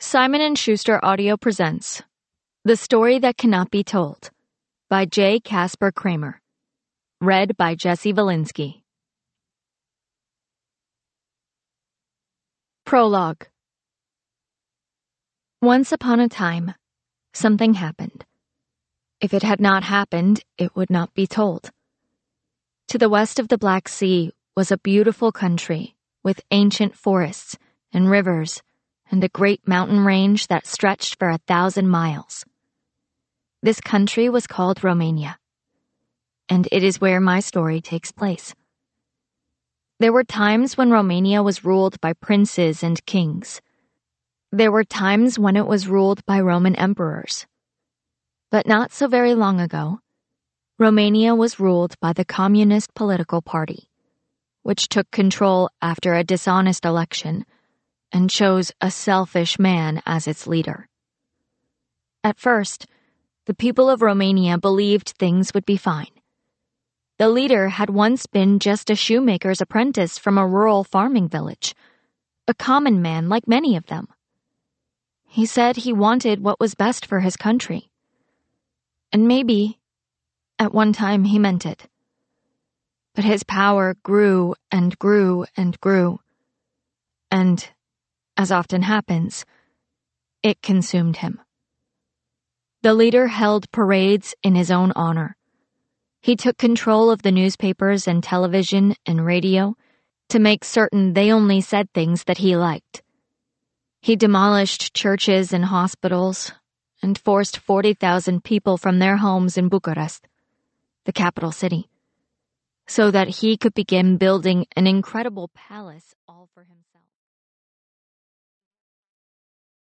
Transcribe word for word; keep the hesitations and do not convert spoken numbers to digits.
Simon and Schuster Audio presents The Story That Cannot Be Told by J. Casper Kramer. Read by Jesse Valinsky. Prologue. Once upon a time, something happened. If it had not happened, it would not be told. To the west of the Black Sea was a beautiful country with ancient forests and rivers and a great mountain range that stretched for a thousand miles. This country was called Romania, and it is where my story takes place. There were times when Romania was ruled by princes and kings. There were times when it was ruled by Roman emperors. But not so very long ago, Romania was ruled by the Communist Political Party, which took control after a dishonest election and chose a selfish man as its leader. At first, the people of Romania believed things would be fine. The leader had once been just a shoemaker's apprentice from a rural farming village, a common man like many of them. He said he wanted what was best for his country. And maybe, at one time, he meant it. But his power grew and grew and grew. And, as often happens, it consumed him. The leader held parades in his own honor. He took control of the newspapers and television and radio to make certain they only said things that he liked. He demolished churches and hospitals and forced forty thousand people from their homes in Bucharest, the capital city, so that he could begin building an incredible palace all for himself.